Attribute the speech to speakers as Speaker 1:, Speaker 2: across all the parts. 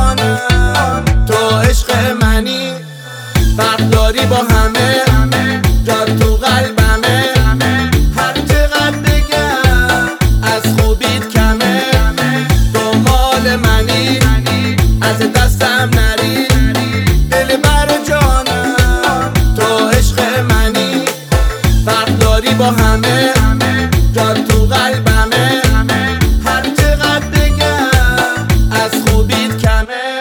Speaker 1: جانم، تو عشق منی، فرق داری با همه، جات تو قلبمه. هر چقدر بگم از خوبیت کمه، تو مال منی، از دستم نری. دل بر جانم، تو عشق منی، فرق داری با همه، جات تو قلبمه. هر چقدر بگم از خوبیت کمه.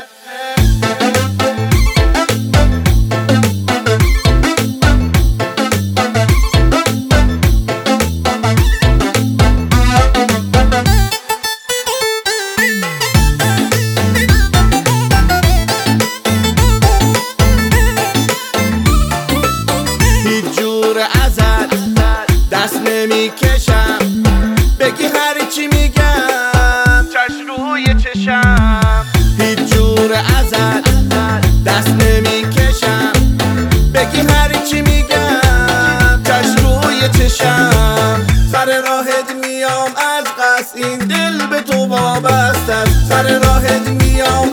Speaker 1: هیچ جور ازت دست نمی کشم، بگی هر چی میگم چشم روی چشم. هیچ جور ازت دست نمی کشم، بگی هر چی میگم چشم روی چشم. سر راهت میام از قصد، این دل به تو وابسته است. سر راهت میام